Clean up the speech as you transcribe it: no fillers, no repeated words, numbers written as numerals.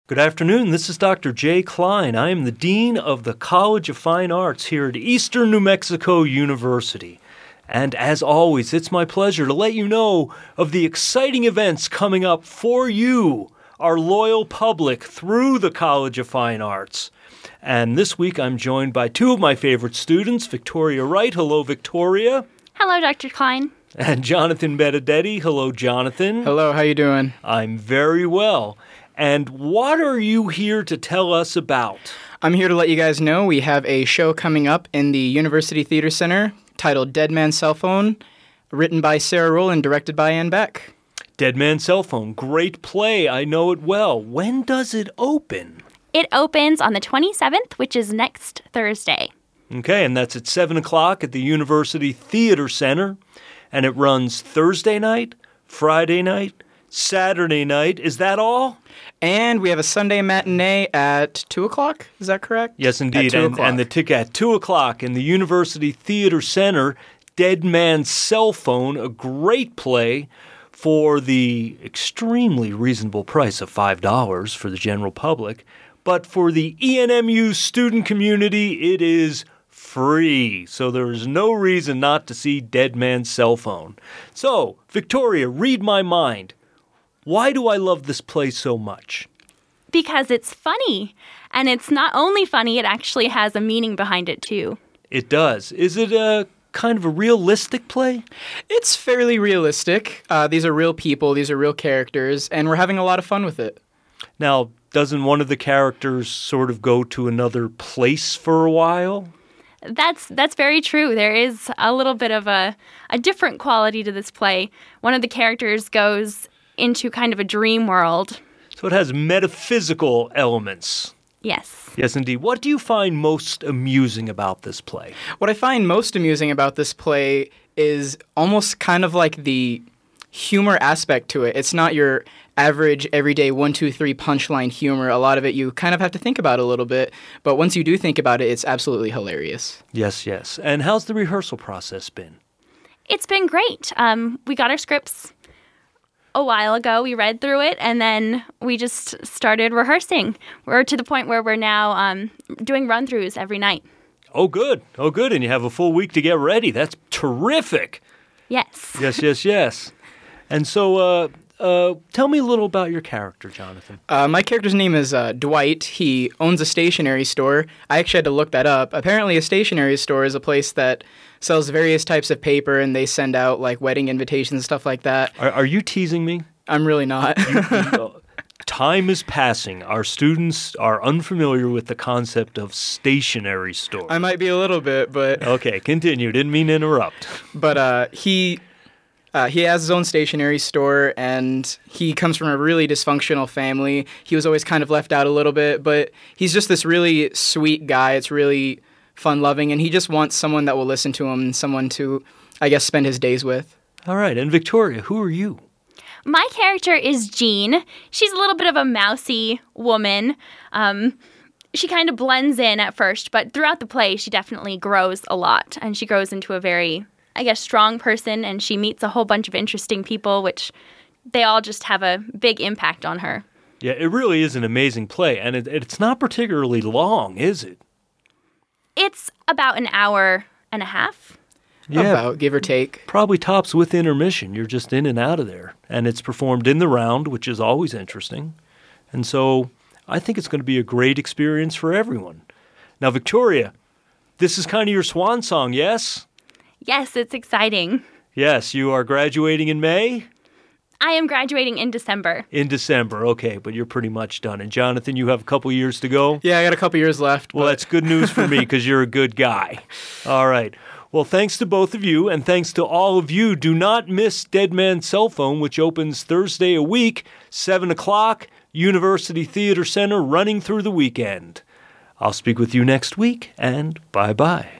Good afternoon. This is Dr. Jay Klein. I am the Dean of the College of Fine Arts here at Eastern New Mexico University. And as always, it's my pleasure to let you know of the exciting events coming up for you, our loyal public, through the College of Fine Arts. And this week I'm joined by two of my favorite students, Victoria Wright. Hello, Victoria. Hello, Dr. Klein. And Jonathan Benedetti. Hello, Jonathan. Hello, how you doing? I'm very well. And what are you here to tell us about? I'm here to let you guys know we have a show coming up in the University Theater Center titled Dead Man's Cell Phone, written by Sarah Rowland, directed by Ann Beck. Dead Man's Cell Phone, great play. I know it well. When does it open? It opens on the 27th, which is next Thursday. Okay, and that's at 7 o'clock at the University Theater Center. And it runs Thursday night, Friday night, Saturday night. Is that all? And we have a Sunday matinee at 2 o'clock. Is that correct? Yes, indeed. And the ticket at 2 o'clock in the University Theater Center, Dead Man's Cell Phone, a great play for the extremely reasonable price of $5 for the general public. But for the ENMU student community, it is free. So there is no reason not to see Dead Man's Cell Phone. So, Victoria, read my mind. Why do I love this play so much? Because it's funny. And it's not only funny, it actually has a meaning behind it, too. It does. Is it a kind of a realistic play? It's fairly realistic. These are real people, these are real characters, and we're having a lot of fun with it. Now, doesn't one of the characters sort of go to another place for a while? That's very true. There is a little bit of a different quality to this play. One of the characters goes into kind of a dream world. So it has metaphysical elements. Yes. Yes, indeed. What do you find most amusing about this play? What I find most amusing about this play is almost kind of like the humor aspect to it. It's not your average, everyday 1, 2, 3 punchline humor. A lot of it you kind of have to think about a little bit. But once you do think about it, it's absolutely hilarious. Yes, yes. And how's the rehearsal process been? It's been great. We got our scripts a while ago. We read through it, and then we just started rehearsing. We're to the point where we're now doing run-throughs every night. Oh, good. Oh, good. And you have a full week to get ready. That's terrific. Yes. Yes. And so tell me a little about your character, Jonathan. My character's name is Dwight. He owns a stationery store. I actually had to look that up. Apparently a stationery store is a place that sells various types of paper, and they send out like wedding invitations and stuff like that. Are you teasing me? I'm really not. Time is passing. Our students are unfamiliar with the concept of stationery store. I might be a little bit, but... Okay, continue. Didn't mean to interrupt. But he has his own stationery store, and he comes from a really dysfunctional family. He was always kind of left out a little bit, but he's just this really sweet guy. It's really fun-loving, and he just wants someone that will listen to him and someone to, I guess, spend his days with. All right, and Victoria, who are you? My character is Jean. She's a little bit of a mousy woman. She kind of blends in at first, but throughout the play, she definitely grows a lot, and she grows into a very, I guess, strong person, and she meets a whole bunch of interesting people, which they all just have a big impact on her. Yeah, it really is an amazing play, and it's not particularly long, is it? It's about an hour and a half. Yeah, about, give or take. Probably tops with intermission. You're just in and out of there. And it's performed in the round, which is always interesting. And so I think it's going to be a great experience for everyone. Now, Victoria, this is kind of your swan song, yes? Yes, it's exciting. Yes, you are graduating in May? I am graduating in December. In December, okay, but you're pretty much done. And Jonathan, you have a couple years to go? Yeah, I got a couple years left. Well, that's good news for me because you're a good guy. All right. Well, thanks to both of you, and thanks to all of you. Do not miss Dead Man's Cell Phone, which opens Thursday a week, 7 o'clock, University Theater Center, running through the weekend. I'll speak with you next week, and bye-bye.